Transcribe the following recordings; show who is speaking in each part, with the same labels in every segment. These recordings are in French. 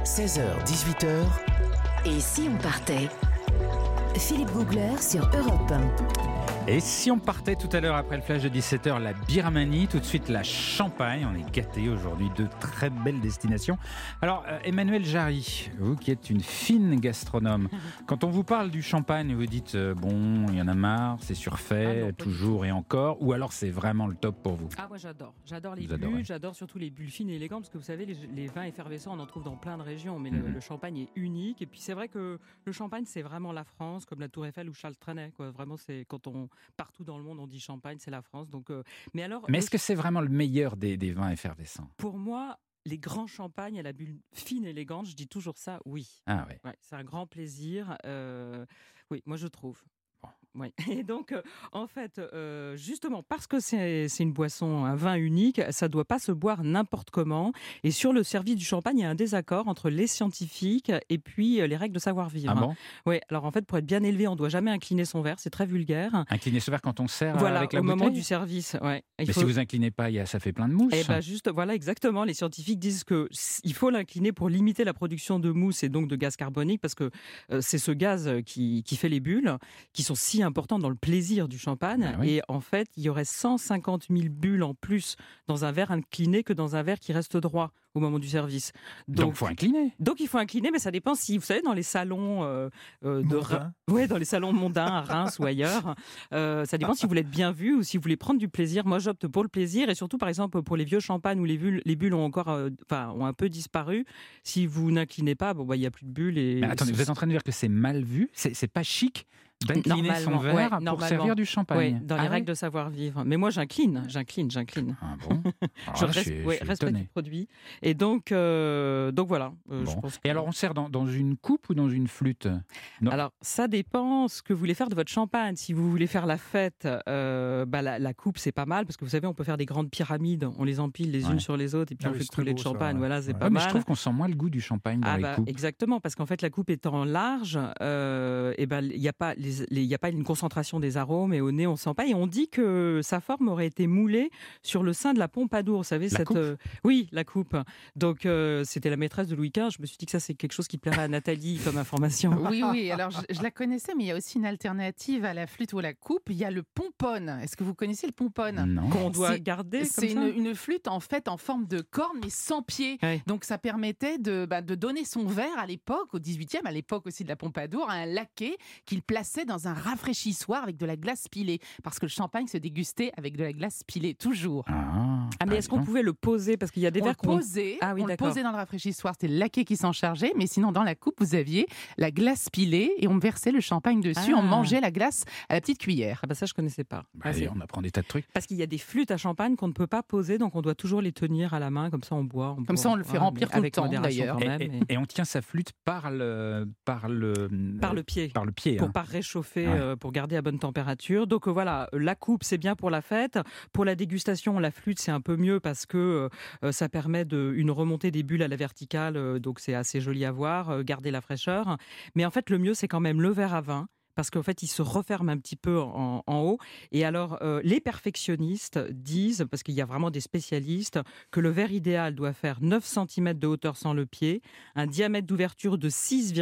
Speaker 1: 16h-18h.
Speaker 2: Et si on partait ? Philippe Googler sur Europe 1.
Speaker 3: Et si on partait tout à l'heure après le flash de 17h, la Birmanie, tout de suite la Champagne. On est gâtés aujourd'hui, de très belles destinations. Alors, Emmanuelle Jarry, vous qui êtes une fine gastronome, quand on vous parle du Champagne, vous dites bon, il y en a marre, c'est surfait, toujours et encore, ou alors c'est vraiment le top pour vous?
Speaker 4: Ah, moi j'adore les bulles, j'adore surtout les bulles fines et élégantes, parce que vous savez, les vins effervescents, on en trouve dans plein de régions, mais le Champagne est unique. Et puis c'est vrai que le Champagne, c'est vraiment la France, comme la Tour Eiffel ou Charles Trenet, quoi. Vraiment, c'est quand partout dans le monde on dit Champagne, c'est la France. Donc, mais est-ce
Speaker 3: que c'est vraiment le meilleur des vins effervescents?
Speaker 4: Pour moi, les grands champagnes à la bulle fine et élégante, je dis toujours ça, oui.
Speaker 3: Ah ouais.
Speaker 4: Ouais, c'est un grand plaisir. Oui, moi je trouve. Oui. Et donc, en fait, justement, parce que c'est une boisson, un vin unique, ça ne doit pas se boire n'importe comment. Et sur le service du champagne, il y a un désaccord entre les scientifiques et puis les règles de savoir-vivre.
Speaker 3: Ah bon?
Speaker 4: Oui, alors en fait, pour être bien élevé, on ne doit jamais incliner son verre, c'est très vulgaire.
Speaker 3: Incliner son verre quand on sert avec la
Speaker 4: au
Speaker 3: bouteille?
Speaker 4: moment du service, ouais.
Speaker 3: Mais si vous inclinez pas, ça fait plein de mousse.
Speaker 4: Eh ben juste, voilà, exactement. Les scientifiques disent qu'il faut l'incliner pour limiter la production de mousse et donc de gaz carbonique, parce que c'est ce gaz qui fait les bulles, qui sont si importants dans le plaisir du champagne.
Speaker 3: Oui.
Speaker 4: Et en fait, il y aurait 150 000 bulles en plus dans un verre incliné que dans un verre qui reste droit au moment du service.
Speaker 3: Donc il faut incliner.
Speaker 4: Donc il faut incliner, mais ça dépend si, vous savez, dans les salons dans les salons mondains à Reims ou ailleurs, ça dépend si vous voulez être bien vu ou si vous voulez prendre du plaisir. Moi, j'opte pour le plaisir, et surtout, par exemple, pour les vieux champagnes où les bulles ont encore, ont un peu disparu. Si vous n'inclinez pas, il y a plus de bulles.
Speaker 3: Mais attendez, vous êtes en train de dire que c'est mal vu, c'est pas chic d'incliner son verre pour servir du champagne.
Speaker 4: Oui, dans les règles de savoir-vivre. Mais moi, j'incline.
Speaker 3: Ah bon?
Speaker 4: Je respecte le produit. Et donc voilà. Je pense
Speaker 3: Et alors, on sert dans une coupe ou dans une flûte?
Speaker 4: Alors, ça dépend ce que vous voulez faire de votre champagne. Si vous voulez faire la fête, la coupe, c'est pas mal, parce que vous savez, on peut faire des grandes pyramides, on les empile les unes sur les autres, et puis on fait couler le champagne. Voilà, c'est pas mal.
Speaker 3: Mais je trouve qu'on sent moins le goût du champagne dans les coupes.
Speaker 4: Exactement, parce qu'en fait, la coupe étant large, il n'y a pas une concentration des arômes, et au nez, on ne sent pas. Et on dit que sa forme aurait été moulée sur le sein de la Pompadour. Vous savez, oui, la coupe. Donc, c'était la maîtresse de Louis XV. Je me suis dit que ça, c'est quelque chose qui plairait à Nathalie comme information.
Speaker 5: Oui. Alors, je la connaissais, mais il y a aussi une alternative à la flûte ou à la coupe. Il y a le pompone. Est-ce que vous connaissez le pompone?
Speaker 3: Non.
Speaker 4: Qu'on doit garder comme ça?
Speaker 5: C'est une flûte, en fait, en forme de corne, mais sans pied.
Speaker 4: Ouais.
Speaker 5: Donc, ça permettait de donner son verre à l'époque, au 18e, à l'époque aussi de la Pompadour, à un laquais qu'il plaçait dans un rafraîchissoir avec de la glace pilée. Parce que le champagne se dégustait avec de la glace pilée, toujours.
Speaker 4: Mais est-ce qu'on pouvait le poser? Parce qu'il y a des verres qu'on
Speaker 5: posait. On le posait dans le rafraîchissoir, c'était le laquais qui s'en chargeait, mais sinon dans la coupe vous aviez la glace pilée et on versait le champagne dessus, on mangeait la glace à la petite cuillère.
Speaker 4: Ça je connaissais pas.
Speaker 3: On apprend des tas de trucs.
Speaker 4: Parce qu'il y a des flûtes à champagne qu'on ne peut pas poser, donc on doit toujours les tenir à la main, comme ça on boit.
Speaker 5: Comme ça on le fait remplir tout le temps d'ailleurs.
Speaker 3: Et on tient sa flûte par le
Speaker 4: pied.
Speaker 3: Par le pied.
Speaker 4: Pour pas réchauffer, pour garder à bonne température. Donc voilà, la coupe c'est bien pour la fête. Pour la dégustation, la flûte c'est un peu mieux parce que ça permet une remontée des bulles à la verticale, donc c'est assez joli à voir, garder la fraîcheur. Mais en fait, le mieux c'est quand même le verre à vin, parce qu'en fait, il se referme un petit peu en haut. Et alors, les perfectionnistes disent, parce qu'il y a vraiment des spécialistes, que le verre idéal doit faire 9 cm de hauteur sans le pied, un diamètre d'ouverture de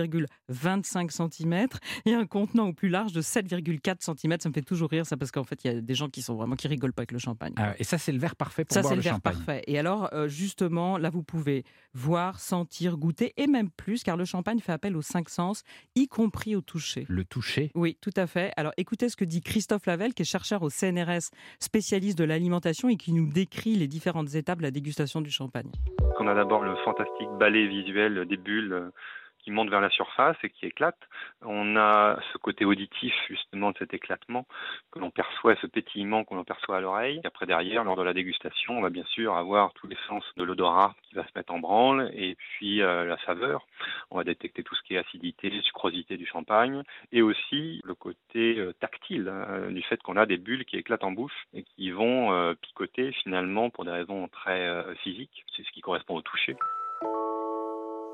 Speaker 4: 6,25 cm et un contenant au plus large de 7,4 cm. Ça me fait toujours rire, ça, parce qu'en fait, il y a des gens qui rigolent pas avec le champagne.
Speaker 3: Et ça, c'est le verre parfait pour boire le champagne. Ça, c'est le verre
Speaker 4: parfait. Et alors, justement, là, vous pouvez voir, sentir, goûter, et même plus, car le champagne fait appel aux 5 sens, y compris au toucher.
Speaker 3: Le toucher?
Speaker 4: Oui, tout à fait. Alors écoutez ce que dit Christophe Lavelle, qui est chercheur au CNRS, spécialiste de l'alimentation, et qui nous décrit les différentes étapes de la dégustation du champagne.
Speaker 6: On a d'abord le fantastique balai visuel des bulles qui monte vers la surface et qui éclate. On a ce côté auditif justement de cet éclatement que l'on perçoit, ce pétillement qu'on perçoit à l'oreille. Après derrière, lors de la dégustation, on va bien sûr avoir tous les sens de l'odorat qui va se mettre en branle, et puis la saveur. On va détecter tout ce qui est acidité, sucrosité du champagne, et aussi le côté tactile du fait qu'on a des bulles qui éclatent en bouche et qui vont picoter finalement pour des raisons très physiques. C'est ce qui correspond au toucher.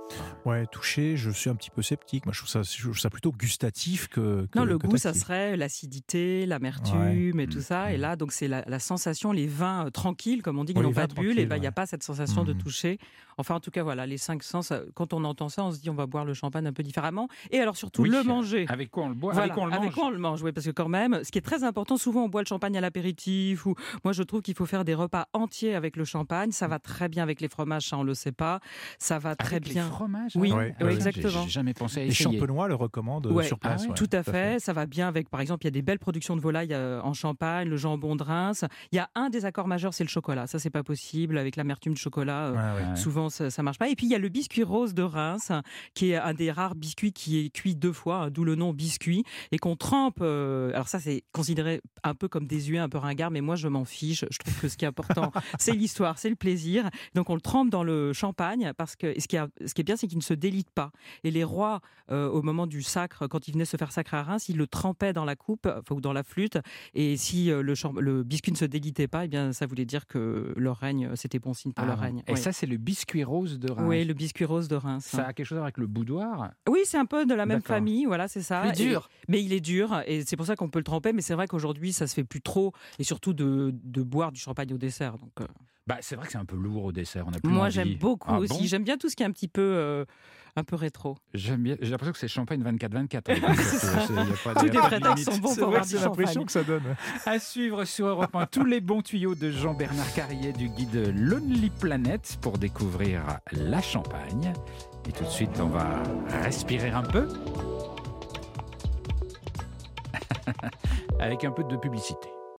Speaker 1: Ouais, toucher, je suis un petit peu sceptique. Moi, je trouve ça plutôt gustatif que.
Speaker 4: Non, le
Speaker 1: que
Speaker 4: goût, ça
Speaker 1: tactile.
Speaker 4: serait l'acidité, l'amertume et tout ça.
Speaker 3: Mmh.
Speaker 4: Et là, donc c'est la sensation, les vins tranquilles, comme on dit, qui
Speaker 1: Oui,
Speaker 4: n'ont
Speaker 1: les
Speaker 4: pas
Speaker 1: vins
Speaker 4: de bulles. Et ben, il
Speaker 1: tranquilles,
Speaker 4: n'y a
Speaker 1: ouais.
Speaker 4: pas cette sensation de
Speaker 1: Mmh.
Speaker 4: toucher. Enfin, en tout cas, voilà, les 5 sens. Quand on entend ça, on se dit, on va boire le champagne un peu différemment. Et alors surtout
Speaker 3: Oui.
Speaker 4: le manger.
Speaker 3: Avec quoi on le boit?
Speaker 4: Voilà,
Speaker 3: Avec quoi on le mange?
Speaker 4: quoi on le mange, oui, parce que quand même, ce qui est très important, souvent on boit le champagne à l'apéritif, ou moi je trouve qu'il faut faire des repas entiers avec le champagne, ça va très bien avec les fromages, ça on le sait pas, ça va très
Speaker 3: Avec les
Speaker 4: bien.
Speaker 3: fromages?
Speaker 4: Oui,
Speaker 3: Ah,
Speaker 1: oui,
Speaker 3: ça,
Speaker 4: exactement.
Speaker 3: J'ai jamais pensé à
Speaker 1: Les
Speaker 3: essayer.
Speaker 1: champenois le recommandent
Speaker 4: Ouais,
Speaker 1: sur place.
Speaker 3: ah ouais,
Speaker 1: ouais,
Speaker 4: Tout à fait, ça va bien avec, par exemple, il y a des belles productions de volailles en Champagne, le jambon de Reims. Il y a un désaccord majeur, c'est le chocolat. Ça, c'est pas possible avec l'amertume du chocolat.
Speaker 1: Ouais, ouais.
Speaker 3: Ouais.
Speaker 4: Souvent, ça marche pas. Et puis, il y a le biscuit rose de Reims, qui est un des rares biscuits qui est cuit 2 fois, d'où le nom biscuit, et qu'on trempe. Alors ça, c'est considéré un peu comme désuet, un peu ringard, mais moi, je m'en fiche. Je trouve que ce qui est important, c'est l'histoire, c'est le plaisir. Donc, on le trempe dans le champagne, parce que ce qui est bien, c'est qu'il ne se délite pas. Et les rois, au moment du sacre, quand ils venaient se faire sacrer à Reims, ils le trempaient dans la coupe, ou dans la flûte. Et si le biscuit ne se délitait pas, eh bien, ça voulait dire que leur règne, c'était bon signe pour leur règne.
Speaker 3: Et
Speaker 4: Oui.
Speaker 3: ça, c'est le biscuit rose de Reims.
Speaker 4: Oui, le biscuit rose de Reims.
Speaker 3: Ça a quelque chose à voir avec le boudoir?
Speaker 4: Oui, c'est un peu de la même
Speaker 3: D'accord.
Speaker 4: famille, voilà, c'est ça.
Speaker 5: Plus dur.
Speaker 4: Mais il est dur, et c'est pour ça qu'on peut le tremper. Mais c'est vrai qu'aujourd'hui, ça se fait plus trop, et surtout de boire du champagne au dessert. Donc,
Speaker 3: Bah, c'est vrai que c'est un peu lourd au dessert. On a plus
Speaker 4: moi,
Speaker 3: envie.
Speaker 4: j'aime beaucoup
Speaker 3: Ah
Speaker 4: aussi.
Speaker 3: bon?
Speaker 4: J'aime bien tout ce qui est un petit peu rétro.
Speaker 3: J'aime bien. J'ai l'impression que c'est champagne 24-24.
Speaker 4: Tous les prétextes sont bons
Speaker 1: C'est
Speaker 4: pour
Speaker 1: vrai
Speaker 4: boire
Speaker 1: que
Speaker 4: du
Speaker 1: c'est l'impression
Speaker 4: champagne.
Speaker 1: que ça donne.
Speaker 3: À suivre sur Europe 1, tous les bons tuyaux de Jean-Bernard Carrier du guide Lonely Planet pour découvrir la Champagne. Et tout de suite, on va respirer un peu avec un peu de publicité.